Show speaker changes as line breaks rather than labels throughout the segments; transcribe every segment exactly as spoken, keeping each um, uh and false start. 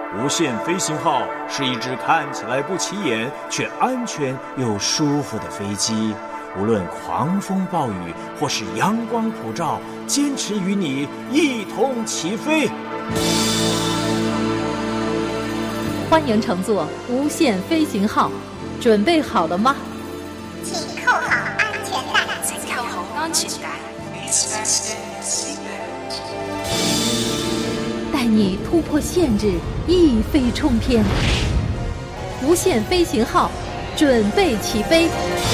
无限飞行号是一只看起来不起眼却安全又舒服的飞机，无论狂风暴雨或是阳光普照，坚持与你一同起飞。
欢迎乘坐无限飞行号，准备好了吗？
请扣好安全带。
请扣好安全带。
带你突破限制，一飞冲天。无限飞行号，准备起飞。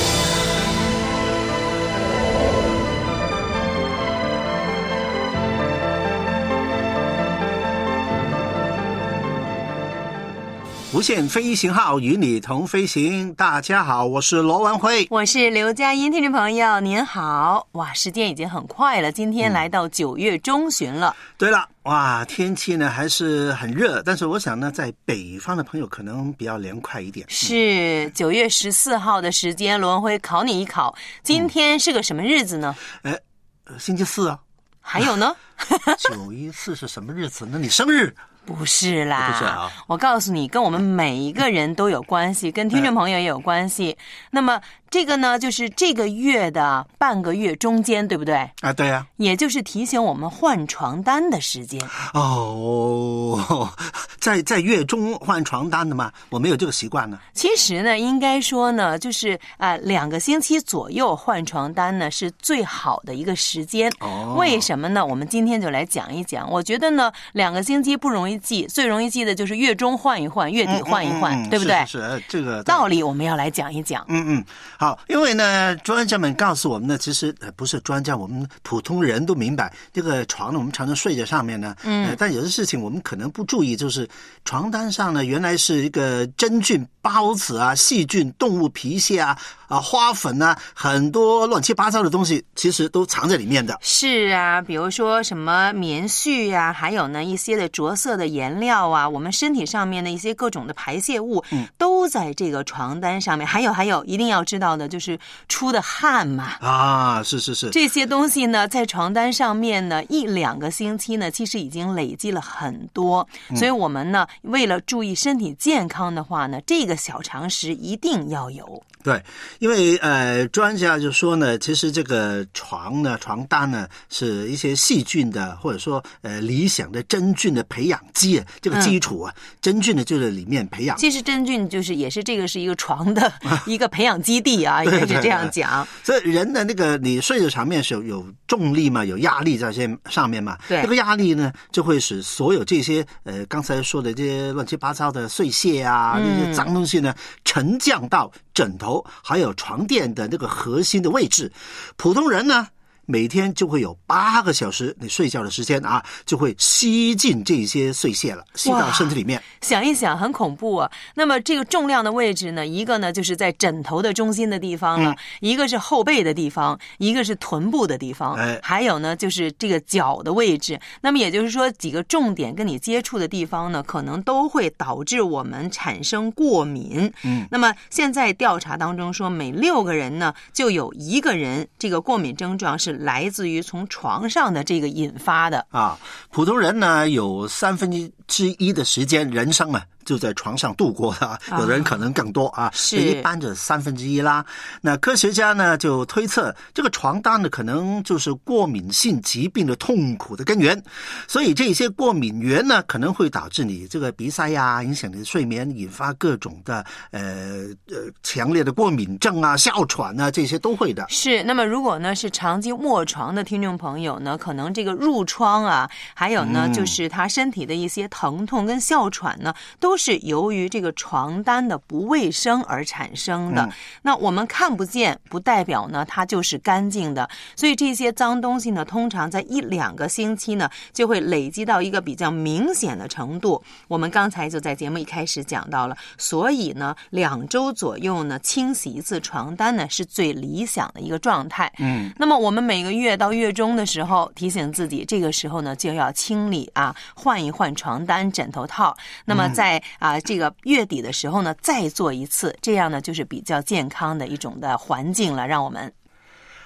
无限飞行号与你同飞行。大家好，我是罗文辉，
我是刘佳音。听众朋友您好，哇，时间已经很快了，今天来到九月中旬了、嗯、
对了，哇，天气呢还是很热，但是我想呢在北方的朋友可能比较凉快一点。
是九月十四号的时间，罗文辉考你一考，今天是个什么日子呢？
哎、嗯，星期四啊。
还有呢？
九一四是什么日子？那你生日？
不是啦，
不是啊！
我告诉你，跟我们每一个人都有关系，跟听众朋友也有关系。那么这个呢，就是这个月的半个月中间，对不对？
啊，对呀、啊。
也就是提醒我们换床单的时间。
哦，在在月中换床单的吗？我没有这个习惯呢。
其实呢，应该说呢，就是呃两个星期左右换床单呢是最好的一个时间。
哦，
为什么呢？我们今天就来讲一讲。我觉得呢，两个星期不容易记，最容易记的就是月中换一换，月底换一换，
嗯嗯嗯、
对不对？
是, 是, 是这个
道理，我们要来讲一讲。
嗯嗯，好，因为呢，专家们告诉我们呢，其实呃不是专家，我们普通人都明白，这个床呢，我们常常睡在上面呢，嗯、呃，但有的事情我们可能不注意，就是床单上呢，原来是一个真菌、孢子啊、细菌、动物皮屑啊、啊花粉啊，很多乱七八糟的东西，其实都藏在里面的。
是啊，比如说什么棉絮啊，还有呢一些的着色的颜料啊，我们身体上面的一些各种的排泄物，嗯，都在这个床单上面。还有还有，一定要知道的就是出的汗嘛。
啊，是是是，
这些东西呢，在床单上面呢，一两个星期呢，其实已经累积了很多。嗯、所以我们呢，为了注意身体健康的话呢，这个小常识一定要有。
对，因为呃，专家就说呢，其实这个床呢、床单呢，是一些细菌的，或者说呃理想的真菌的培养基啊，这个基础啊，嗯、真菌呢就在里面培养。
其实真菌就是也是这个是一个床的一个培养基地啊，应该是这样讲。
所以人的那个你睡的床面是有有重力嘛，有压力在这上面嘛，
对，
这个压力呢就会使所有这些呃刚才说的这些乱七八糟的碎屑啊，嗯、那些脏东西呢沉降到枕头还有床垫的那个核心的位置。普通人呢每天就会有八个小时你睡觉的时间啊，就会吸进这些碎屑了，吸到身体里面。
想一想很恐怖啊。那么这个重量的位置呢，一个呢就是在枕头的中心的地方了、嗯、一个是后背的地方，一个是臀部的地方、哎、还有呢就是这个脚的位置。那么也就是说几个重点跟你接触的地方呢，可能都会导致我们产生过敏。嗯，那么现在调查当中说，每六个人呢就有一个人这个过敏症状是来自于从床上的这个引发的
啊。普通人呢有三分之一的时间人生啊就在床上度过的、啊、有的人可能更多啊，
是
一般就三分之一啦。那科学家呢就推测，这个床单呢可能就是过敏性疾病的痛苦的根源，所以这些过敏源呢可能会导致你这个鼻塞呀、啊，影响你的睡眠，引发各种的呃呃强烈的过敏症啊、哮喘啊，这些都会的。
是，那么如果呢是长期卧床的听众朋友呢，可能这个褥疮啊，还有呢、嗯、就是他身体的一些疼痛跟哮喘呢，都是由于这个床单的不卫生而产生的、嗯、那我们看不见不代表呢它就是干净的，所以这些脏东西呢通常在一两个星期呢就会累积到一个比较明显的程度。我们刚才就在节目一开始讲到了，所以呢两周左右呢清洗一次床单呢是最理想的一个状态。嗯，那么我们每个月到月中的时候提醒自己，这个时候呢就要清理啊，换一换床单枕头套，那么在、嗯啊，这个月底的时候呢，再做一次，这样呢就是比较健康的一种的环境了，让我们。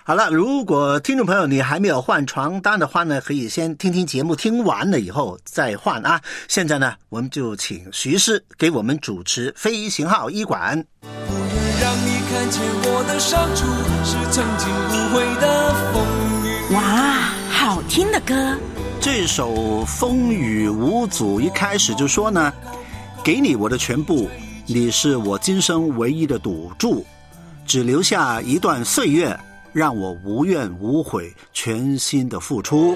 好了，如果听众朋友你还没有换床单的话呢，可以先听听节目，听完了以后再换啊。现在呢，我们就请徐师给我们主持飞行号医馆。
不愿让你看见我的伤处，是曾经无悔的风雨。
哇，好听的歌。
这首风雨无阻一开始就说呢，给你我的全部，你是我今生唯一的赌注，只留下一段岁月，让我无怨无悔，全心的付出。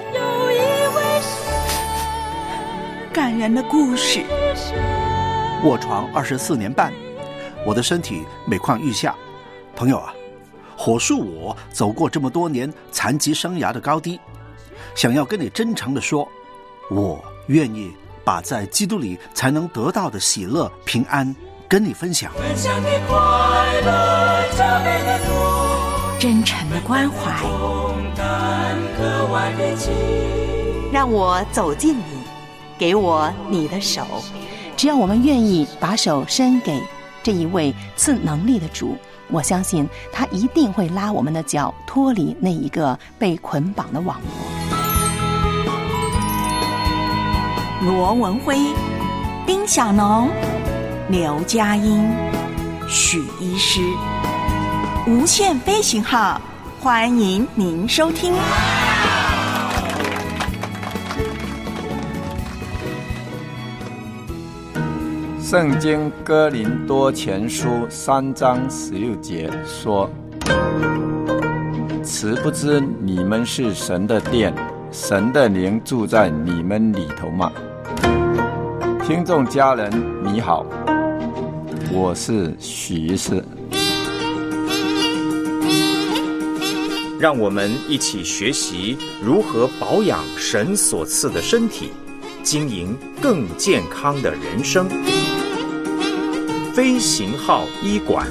感人的故事。
卧床二十四年半，我的身体每况愈下。朋友啊，火速我走过这么多年残疾生涯的高低，想要跟你真诚地说，我愿意把在基督里才能得到的喜乐平安跟你分享。
分享的快乐，加倍的多，
真诚的关怀，
空担格外的轻。
让我走近你，给我你的手。只要我们愿意把手伸给这一位赐能力的主，我相信他一定会拉我们的脚脱离那一个被捆绑的网罗。罗文辉、丁小农、刘佳音、许医师，无限飞行号，欢迎您收听。
圣经哥林多前书三章十六节说，此不知你们是神的殿，神的灵住在你们里头吗？听众家人你好，我是许医师。
让我们一起学习如何保养神所赐的身体，经营更健康的人生。飞行号医馆。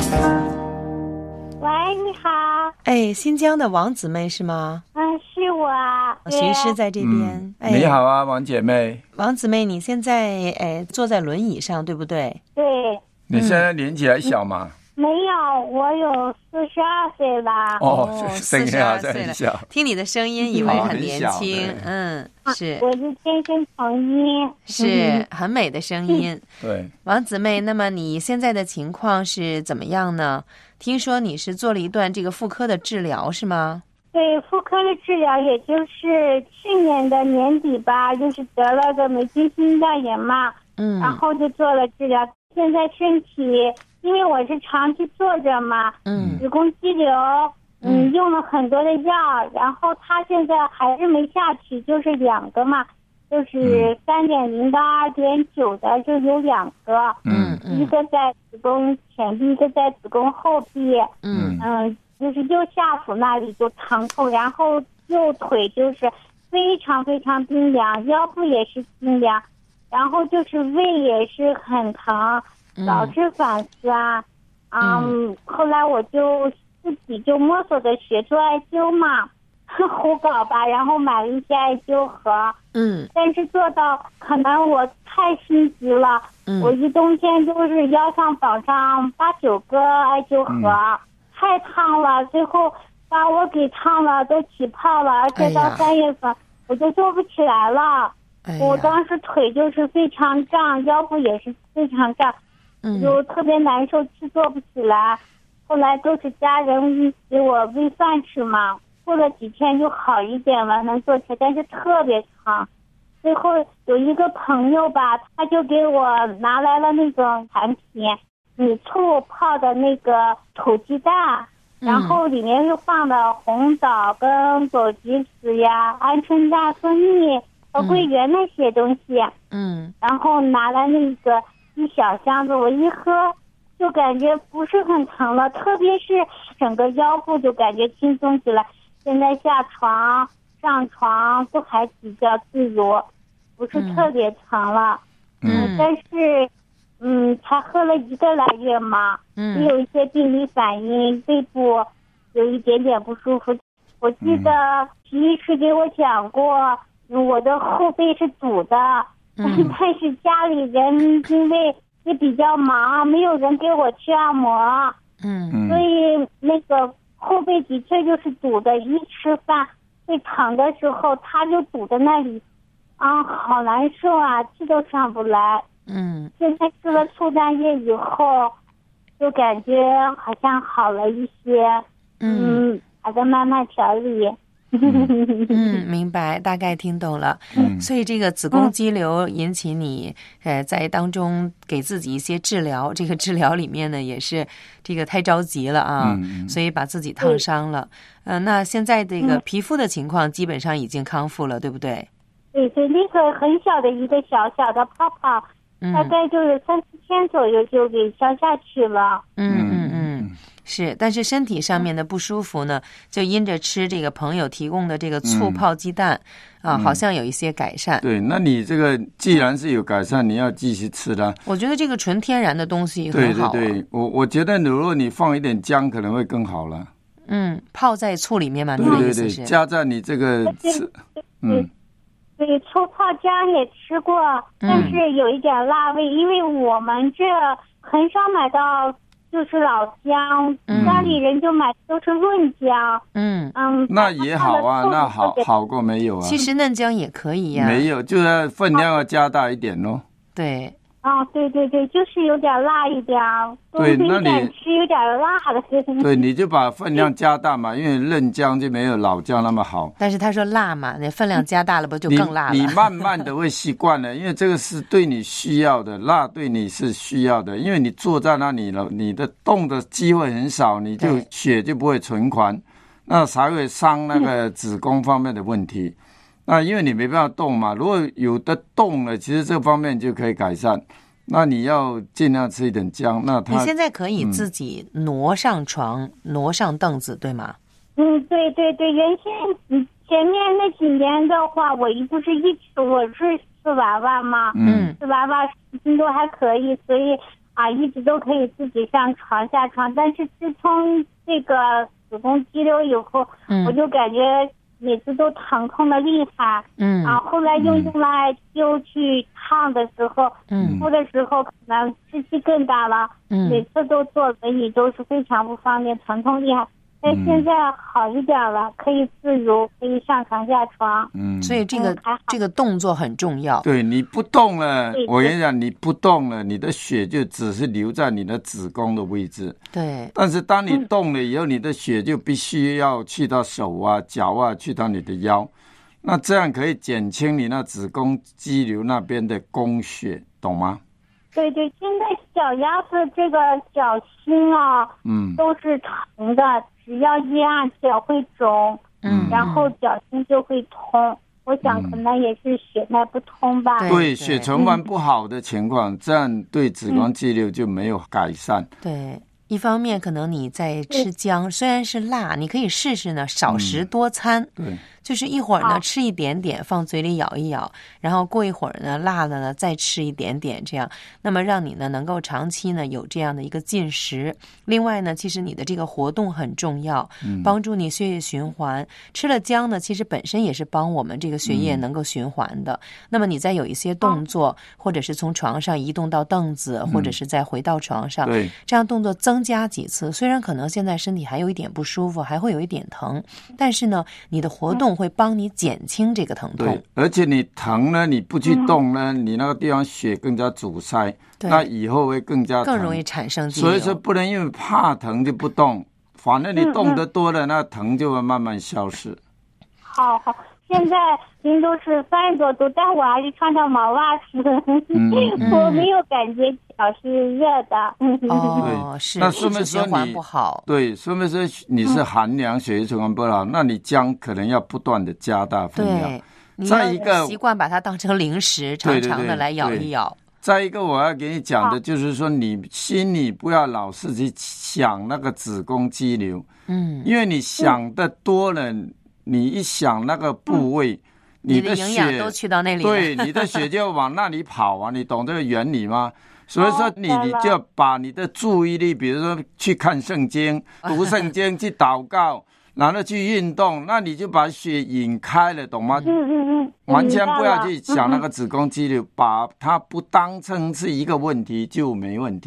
喂，你好。
哎，新疆的王姊妹是吗？
嗯，是我。
徐医师在这边、
嗯
哎。
你好啊，王姐妹。
王姊妹，你现在哎坐在轮椅上，对不对？
对。
你现在年纪还小吗？
嗯没有，我有四十二岁了。
哦，
四十二岁了，
很小。
听你的声音以为很年轻，哦、嗯，是。
我是天生童音，
是很美的声音。
对，
王姊妹，那么你现在的情况是怎么样呢？听说你是做了一段这个妇科的治疗，是吗？
对，妇科的治疗，也就是去年的年底吧，就是得了个霉菌性大炎嘛，嗯，然后就做了治疗。现在身体。因为我是长期坐着嘛，嗯，子宫肌瘤，嗯，用了很多的药，然后他现在还是没下去，就是两个嘛，就是三点零到二点九的，就有两个，嗯，一个在子宫前壁，一个在子宫后壁，嗯嗯，就是右下腹那里就疼痛，然后右腿就是非常非常冰凉，腰部也是冰凉，然后就是胃也是很疼。老是反思啊，嗯，嗯后来我就自己就摸索着学做艾灸嘛，胡搞吧，然后买了一些艾灸盒，嗯，但是做到可能我太心急了，嗯，我一冬天就是腰上绑上八九个艾灸盒，嗯、太烫了，最后把我给烫了，都起泡了，而且到三月份、哎、我就做不起来了，哎、我当时腿就是非常胀，腰部也是非常胀。就特别难受，吃做不起来，后来都是家人给我喂饭吃嘛，过了几天就好一点了，能做起来，但是特别疼。最后有一个朋友吧，他就给我拿来了那种产品，米醋泡的那个土鸡蛋，然后里面又放了红枣跟枸杞子呀、鹌鹑蛋、蜂蜜和桂圆那些东西，嗯，然后拿来那个一小箱子，我一喝就感觉不是很疼了，特别是整个腰部就感觉轻松起来。现在下床上床都还比较自如，不是特别疼了。嗯，嗯但是嗯才喝了一个来月嘛，嗯，也有一些病理反应，背部有一点点不舒服。我记得徐医师给我讲过，我的后背是堵的。嗯、但是家里人因为也比较忙，没有人给我去按摩，嗯，所以那个后背的确就是堵的，一吃饭会疼的时候，它就堵在那里，啊，好难受啊，气都上不来。
嗯，
现在吃了醋蛋液以后，就感觉好像好了一些。嗯，嗯还在慢慢调理。
嗯，明白，大概听懂了。
嗯，
所以这个子宫肌瘤引起你，呃，在当中给自己一些治疗，这个治疗里面呢，也是这个太着急了啊，嗯、所以把自己烫伤了。呃，那现在这个皮肤的情况基本上已经康复了，对不对？
对对，那个很小的一个小小的泡泡，嗯、大概就是三四天左右就给消下去了。
嗯嗯嗯。是，但是身体上面的不舒服呢，就因着吃这个朋友提供的这个醋泡鸡蛋、嗯、啊，好像有一些改善。
对，那你这个既然是有改善，你要继续吃了。
我觉得这个纯天然的东西很好、啊。
对对对，我我觉得如果你放一点姜，可能会更好了。
嗯，泡在醋里面嘛，
对对对，加在你这个吃，嗯。
对，醋泡姜也吃过，但是有一点辣味，嗯、因为我们这很少买到。就是老姜，家里人就买都是润姜。嗯嗯，
那也好啊，那好好过没有啊。
其实嫩姜也可以呀、啊。
没有，就要分量要加大一点咯。
对。
啊，对对对，就是有点辣一点。
对，那你
吃有点辣的。
对，你就把分量加大嘛，因为嫩姜就没有老姜那么好。
但是他说辣嘛，你分量加大了不就更辣了？
你, 你慢慢的会习惯了，因为这个是对你需要的，辣对你是需要的，因为你坐在那里了，你的动的机会很少，你就血就不会循环，那才会伤那个子宫方面的问题。嗯那因为你没办法动嘛，如果有的动了，其实这方面就可以改善。那你要尽量吃一点姜。那他
你现在可以自己挪上床、嗯、挪上凳子，对吗？
嗯，对对对，原先前面那几年的话，我一不是一直我是四娃娃嘛，嗯，四娃娃都还可以，所以啊一直都可以自己上床下床。但是自从这个子宫肌瘤以后，嗯、我就感觉。每次都疼痛的厉害，嗯，啊，后来又用来就去烫的时候，嗯，敷的时候可能湿气更大了，嗯，每次都坐轮椅都是非常不方便，疼痛厉害。但现在好一点了，可以自如，可以上床下床，
嗯，所以这个、嗯、这个动作很重要。
对，你不动了，我跟你讲，你不动了，你的血就只是留在你的子宫的位置。
对，
但是当你动了以后，嗯、你的血就必须要去到手啊、脚啊，去到你的腰，那这样可以减轻你那子宫肌瘤那边的供血，懂吗？
对对，现在脚丫子这个脚心啊，嗯，都是疼的，只要一按脚会肿，嗯，然后脚心就会痛。我想可能也是血脉不通吧。
对，对血循环不好的情况，嗯、这样对子宫肌瘤就没有改善。
对。一方面可能你在吃姜，虽然是辣，你可以试试呢，少食多餐。
嗯、对，
就是一会儿呢吃一点点，放嘴里咬一咬，然后过一会儿呢辣的呢再吃一点点，这样，那么让你呢能够长期呢有这样的一个进食。另外呢，其实你的这个活动很重要，嗯、帮助你血液循环。吃了姜呢，其实本身也是帮我们这个血液能够循环的。嗯、那么你再有一些动作，或者是从床上移动到凳子，嗯、或者是再回到床上，
对，
这样动作增加几次，虽然可能现在身体还有一点不舒服，还会有一点疼，但是呢，你的活动会帮你减轻这个疼痛。
对，而且你疼呢，你不去动呢，嗯、你那个地方血更加阻塞，那以后会更加疼
更容易产生肌瘤。
所以说不能因为怕疼就不动，反正你动得多了，嗯、那疼就会慢慢消失。
好好。现在您都是三十多度，但我还是穿条毛袜子，嗯、我没有感觉脚是热的。
哦，是，
那说明说你
不好，
对，说明说你是寒凉，血液循环不好，嗯、那你姜可能要不断的加大分量。
对，
再一个
习惯把它当成零食，常常的来咬一咬。
再一个我要给你讲的就是说，你心里不要老是去想那个子宫肌瘤，嗯，因为你想的多了。嗯你一想那个部位，嗯、
你的营养都去到那里了，
对，你的血就往那里跑啊！你懂这个原理吗？所以说你，你就要把你的注意力，比如说去看圣经、读圣经、去祷告，然后去运动，那你就把血引开了，懂吗？
嗯嗯嗯，
完全不要去想那个子宫肌瘤，把它不当成是一个问题就没问题。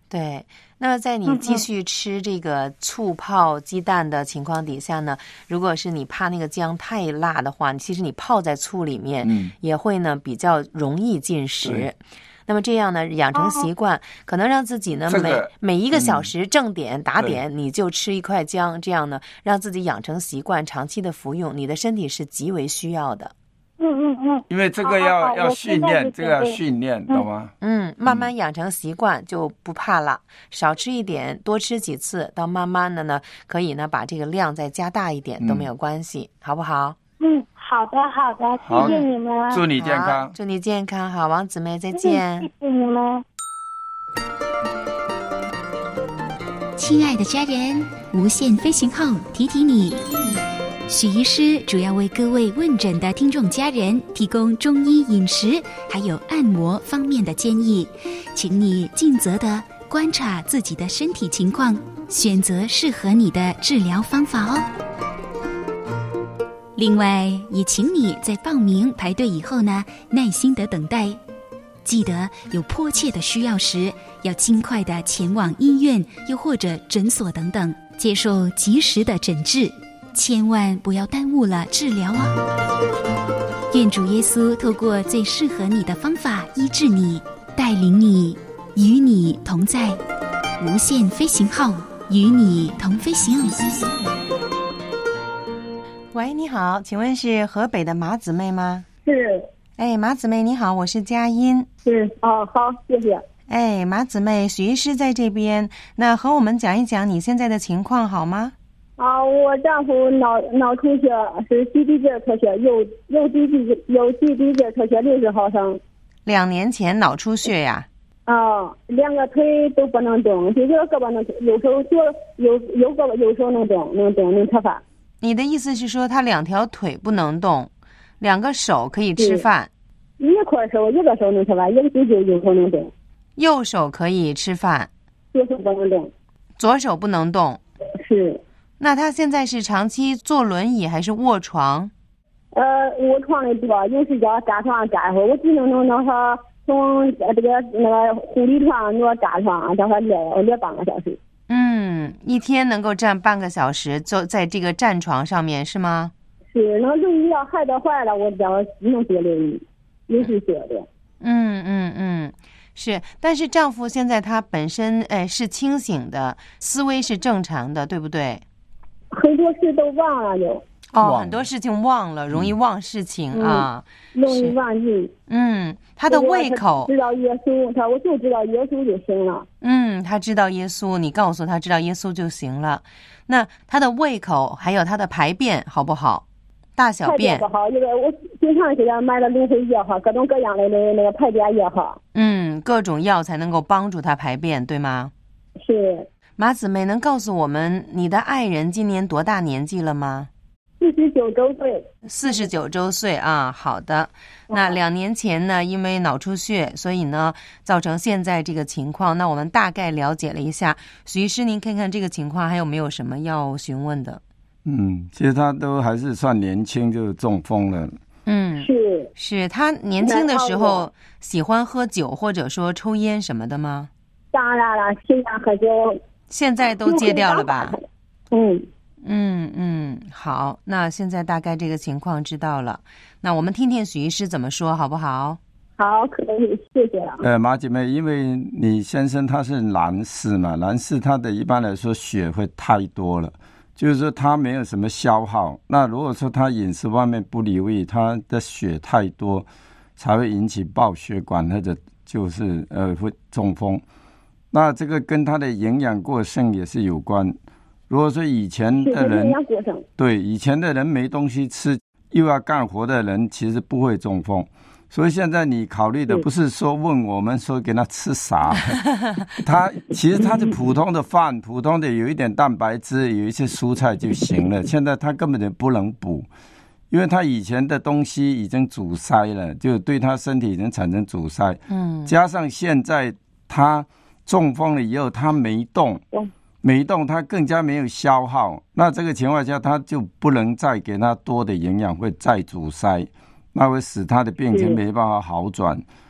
对，那么在你继续吃这个醋泡鸡蛋的情况底下呢，如果是你怕那个姜太辣的话，其实你泡在醋里面，嗯，也会呢比较容易进食。那么这样呢，养成习惯，哦、可能让自己呢、这个、每每一个小时正点、嗯、打点你就吃一块姜，这样呢让自己养成习惯，长期的服用，你的身体是极为需要的。
嗯嗯嗯，
因为这个要、哦、要训练，这个要训练，懂吗？
嗯，慢慢养成习惯就不怕了，少吃一点，多吃几次，到慢慢的呢，可以呢把这个量再加大一点都没有关系，嗯、好不好？
嗯，好的好的，谢谢你们，
祝你健康，
祝你健康，好，王姊妹再见，
嗯、谢谢你们。
亲爱的家人，无限飞行号提提你。许医师主要为各位问诊的听众家人提供中医饮食还有按摩方面的建议，请你尽责地观察自己的身体情况，选择适合你的治疗方法哦。另外也请你在报名排队以后呢，耐心地等待，记得有迫切的需要时要尽快地前往医院又或者诊所等等，接受及时的诊治，千万不要耽误了治疗哦。愿主耶稣透过最适合你的方法医治你，带领你，与你同在。无限飞行号与你同飞行。
喂，你好，请问是河北的马姊妹吗？
是。
哎，马姊妹你好，我是佳音。
是哦，好，谢谢。
哎，马姊妹，许医师在这边，那和我们讲一讲你现在的情况好吗？
啊，我丈夫脑脑出血，是基底节出血，右右基底右基底节出血六十毫升。
两年前脑出血呀？
啊，两个腿都不能动，就这个胳膊能，右手左右右胳膊右手能动，能动能吃饭。
你的意思是说他两条腿不能动，两个手可以吃饭？
一块手一个手能吃饭，一个手就右手能动。
右手可以吃饭，
左手不能动。
左手不能动。
是。
那他现在是长期坐轮椅还是卧床？
呃，卧床的多，有时叫站床站一会儿，我只能能让他从这个那个护理床挪站床，叫他练练半个小时。
嗯，一天能够站半个小时，坐在这个站床上面是吗？
是，那轮椅要孩子坏了，我叫只能坐轮椅，也是坐的。
嗯嗯嗯。是，但是丈夫现在他本身哎是清醒的，思维是正常的，对不对？
很多事都忘了就。
哦，很多事情忘了，容易忘事情啊，
嗯、容易忘记。
嗯，他的胃口
知道耶稣，他我就知道耶稣就行了。
嗯，他知道耶稣，你告诉他知道耶稣就行了。那他的胃口还有他的排便好不好？大小便
不好，因为我经常给他买了芦荟药哈，各种各样的那个那个排便药哈。
嗯，各种药才能够帮助他排便，对吗？
是。
马姊妹，能告诉我们你的爱人今年多大年纪了吗？
四十九周岁。
四十九周岁啊，好的。那两年前呢，因为脑出血，所以呢，造成现在这个情况。那我们大概了解了一下，许医师，您看看这个情况还有没有什么要询问的？
嗯，其实他都还是算年轻就中风了。
嗯，
是
是，他年轻的时候喜欢喝酒或者说抽烟什么的吗？
当然了，喜欢喝酒。
现在都戒掉了吧？
嗯
嗯嗯，好，那现在大概这个情况知道了。那我们听听许医师怎么说，好不好？
好，可以，谢谢了。
呃，马姐妹，因为你先生他是男士嘛，男士他的一般来说血会太多了。就是说他没有什么消耗，那如果说他饮食方面不留意，他的血太多，才会引起爆血管或者就是呃会中风。那这个跟他的营养过剩也是有关。如果说以前的人，对以前的人没东西吃，又要干活的人，其实不会中风。所以现在你考虑的不是说问我们说给他吃啥，他其实他是普通的饭，普通的有一点蛋白质，有一些蔬菜就行了。现在他根本就不能补，因为他以前的东西已经阻塞了，就对他身体已经产生阻塞。嗯，加上现在他中风了以后，他没动，没动，他更加没有消耗。那这个情况下，他就不能再给他多的营养，会再阻塞。那会使他的病情没办法好转，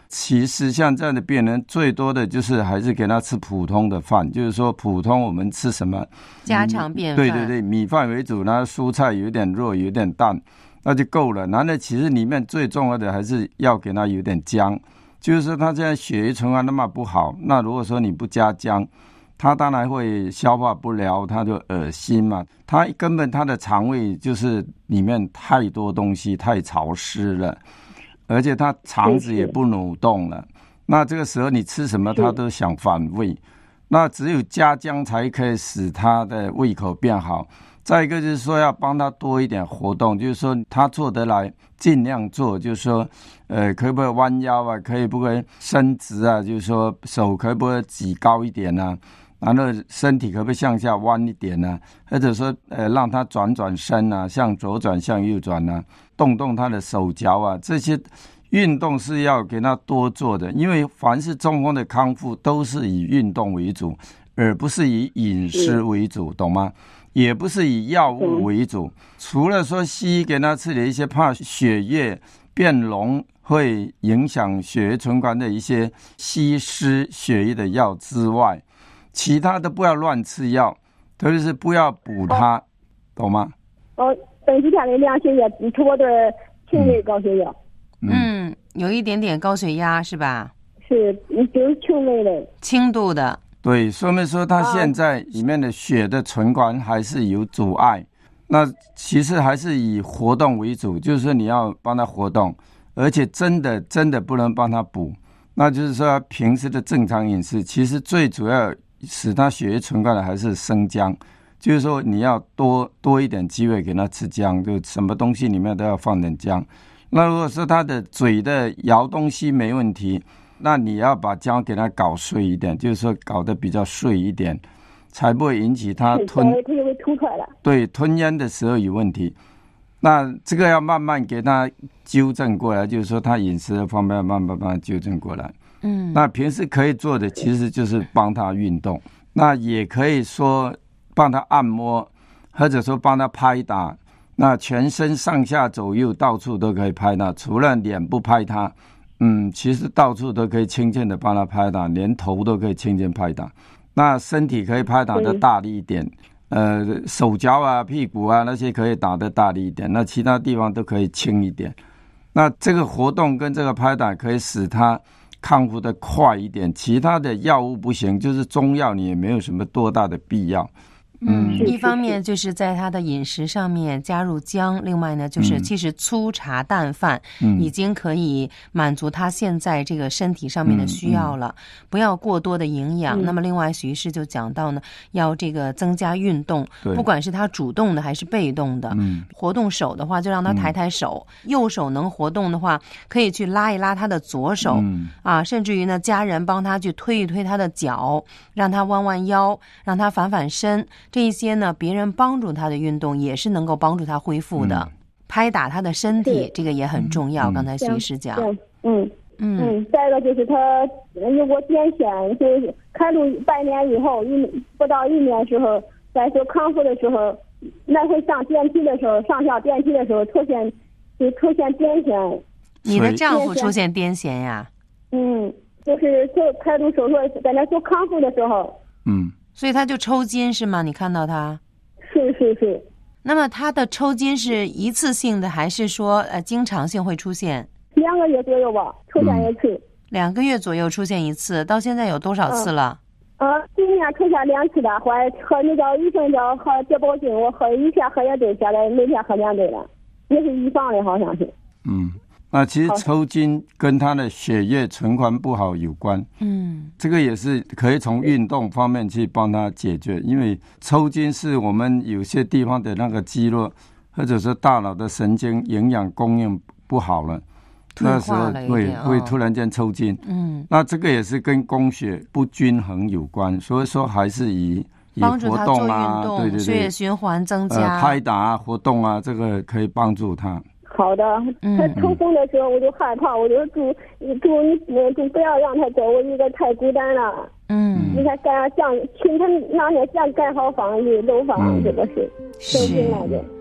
其实像这样的病人，最多的就是还是给他吃普通的饭，就是说普通我们吃什么
家常便饭，
对对对，米饭为主，然后蔬菜有点肉有点蛋，那就够了。然后呢，其实里面最重要的还是要给他有点姜，就是说他现在血液循环那么不好，那如果说你不加姜，他当然会消化不良，他就恶心嘛。他根本他的肠胃就是里面太多东西，太潮湿了。而且他肠子也不蠕动了，那这个时候你吃什么他都想反胃，那只有加姜才可以使他的胃口变好。再一个就是说要帮他多一点活动，就是说他做得来尽量做，就是说呃可不可以弯腰啊，可以不可以伸直啊，就是说手可不可以举高一点啊，然后身体可不可以向下弯一点啊，或者说呃让他转转身啊，向左转向右转啊，动动他的手脚啊，这些运动是要给他多做的。因为凡是中风的康复都是以运动为主，而不是以饮食为主，懂吗？也不是以药物为主。除了说西医给他吃的一些怕血液变浓会影响血液循环的一些稀释血液的药之外，其他的不要乱吃药，特别是不要补它，哦、懂吗？
哦，等几天的量血液只吃过的轻微高血压。
嗯，有一点点高血压是吧？
是，就是轻微的，
轻度的。
对，说明说他现在里面的血的循环还是有阻碍。那其实还是以活动为主，就是你要帮他活动，而且真的真的不能帮他补。那就是说平时的正常饮食，其实最主要使他血液循环的还是生姜，就是说你要多多一点机会给他吃姜，就什么东西里面都要放点姜。那如果说他的嘴的咬东西没问题，那你要把姜给他搞碎一点，就是说搞得比较碎一点，才不会引起他吞，
它就会吐出来了。
对，吞咽的时候有问题。那这个要慢慢给他纠正过来，就是说他饮食的方面要慢慢帮他纠正过来。
嗯，
那平时可以做的其实就是帮他运动，那也可以说帮他按摩，或者说帮他拍打，那全身上下左右到处都可以拍打，除了脸不拍他，嗯，其实到处都可以轻轻的帮他拍打，连头都可以轻轻拍打。那身体可以拍打的大力一点，呃，手脚啊、屁股啊那些可以打的大力一点，那其他地方都可以轻一点。那这个活动跟这个拍打可以使他康复的快一点，其他的药物不行，就是中药你也没有什么多大的必要。
嗯，一方面就是在他的饮食上面加入姜，另外呢就是其实粗茶淡饭已经可以满足他现在这个身体上面的需要了，嗯嗯、不要过多的营养。嗯、那么另外徐医师就讲到呢，要这个增加运动，不管是他主动的还是被动的。嗯、活动手的话就让他抬抬手，嗯、右手能活动的话可以去拉一拉他的左手，嗯、啊，甚至于呢家人帮他去推一推他的脚，让他弯弯腰，让他反反身。这一些呢，别人帮助他的运动也是能够帮助他恢复的。嗯、拍打他的身体，这个也很重要。嗯、刚才徐医师讲，
嗯嗯嗯，再一个就是他如果癫痫，就是开颅半年以后，一不到一年时候，在做康复的时候，那会上电梯的时候，上下电梯的时候出现就出现癫痫。
你的丈夫出现癫痫呀？
嗯，就是做开颅手术，在那做康复的时候，
嗯。
所以他就抽筋是吗？你看到他？
是是是。
那么他的抽筋是一次性的，还是说呃经常性会出现？
两个月左右吧，出现一次。嗯、
两个月左右出现一次，到现在有多少次了？
嗯、呃，今年出现两次的，喝喝那个医生叫喝解保菌，我喝一天喝一顿，现在每天喝两顿了，也是预防的，好像是。
嗯。那其实抽筋跟他的血液循环不好有关，
嗯，
这个也是可以从运动方面去帮他解决，因为抽筋是我们有些地方的那个肌肉或者是大脑的神经营养供应不好了，
那时候
会会突然间抽筋，
嗯，
那这个也是跟供血不均衡有关，所以说还是以以活动啊，对对对，
血液循环增加，
呃、拍打啊、活动啊，这个可以帮助他。
好的，他抽风的时候我就害怕，我就祝祝你就不要让他走，我一个太孤单了。
嗯，
你看盖像清晨那天想盖好房子楼房，这个是抽筋来的。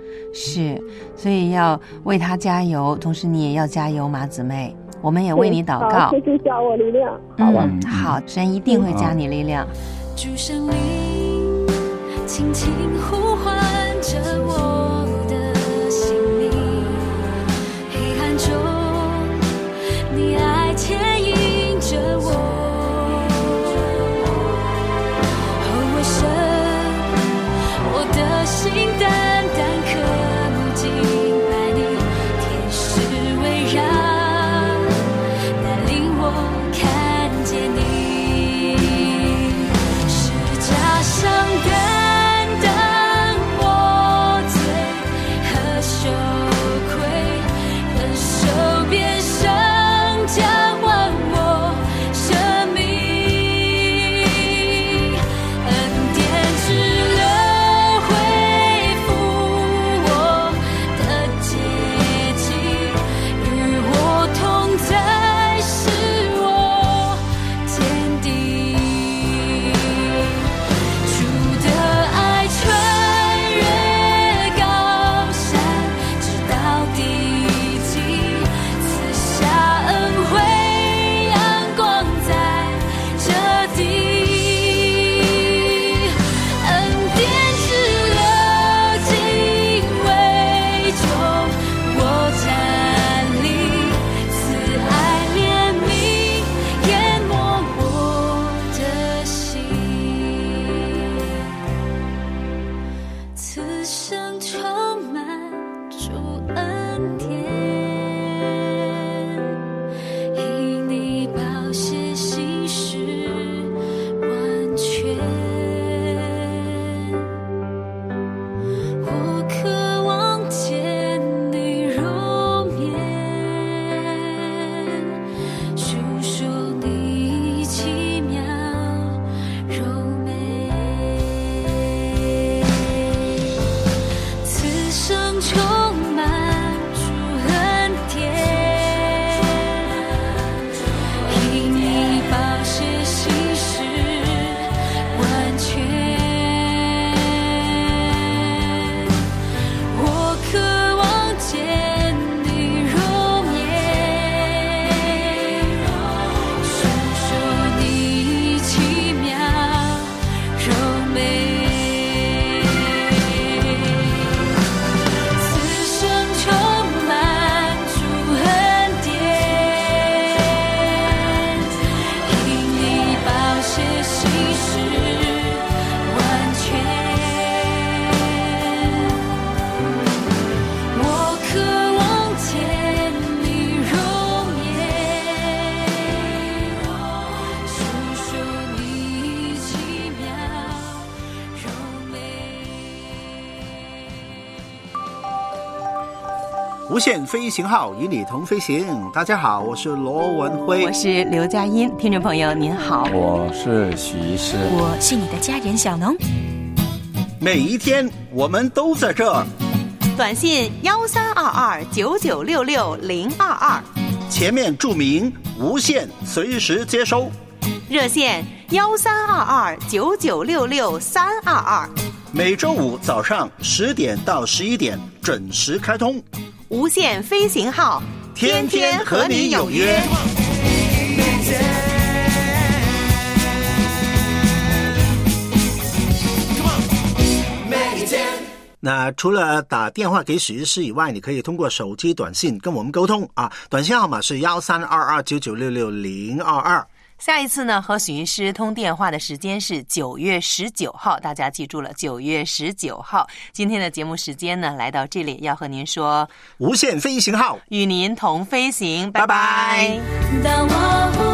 是，所以要为他加油，同时你也要加油，马姊妹，我们也为你祷告。
谢谢加我力量，好吧？
嗯，好，神一定会加你力量。
主生命轻轻呼唤着我的心灵，黑暗中你爱牵引着我，哦，我神，我的心单单渴慕敬拜你，天使围绕带领我看见你，十架上担当我罪和羞愧，忍受变伤交换我生命，恩典之流恢复我的洁净，与我同在使我坚定，主的爱穿越高山，直到地极，赐下恩惠，阳光在这地，恩典之流敬畏中我站立，慈爱怜悯淹没我的心，此生充满主恩典，因你宝血洗拭完全，我渴望见你容颜，述说你奇妙柔美，此生充满主恩典，因你宝血洗拭完全，我渴望见你容颜，述说你奇妙柔美，此生充满主恩典，因你宝血洗拭完全，我渴望见你容颜，述说你奇妙柔美。
无限飞行号与你同飞行。大家好，我是罗文辉，
我是刘佳音，听众朋友您好，
我是许医师，
我是你的家人小农。
每一天我们都在这儿，
短信幺三二二九九六六零二二，
前面注明无限，随时接收。
热线幺三二二九九六六三二二，
每周五早上十点到十一点准时开通。
无限飞行号，
天天和你有约。那除了打电话给许医师以外，你可以通过手机短信跟我们沟通啊，短信号码是幺三二二九九六六零二二。
下一次呢，和许医师通电话的时间是九月十九号，大家记住了，九月十九号。今天的节目时间呢，来到这里要和您说，
无限飞行号
与您同飞行，拜拜。
当我